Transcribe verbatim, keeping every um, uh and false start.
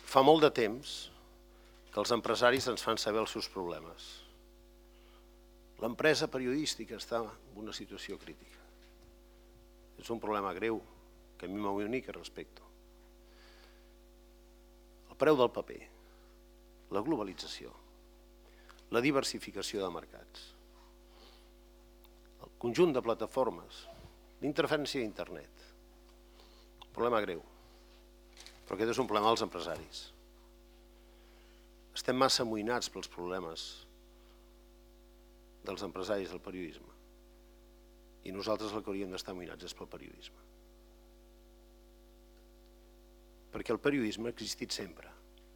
Fa molt de temps que els empresaris ens fan saber els seus problemes. L'empresa periodística està en una situació crítica. És un problema greu que a mi m'única respecto. El preu del paper, la globalització, la diversificació de mercats, el conjunt de plataformes, l'interferència d'internet. Problema greu, però aquest és un problema dels empresaris. Estem massa amoïnats pels problemes dels empresaris del periodisme i nosaltres el que hauríem d'estar amoïnats és pel periodisme. Perquè el periodisme ha existit sempre.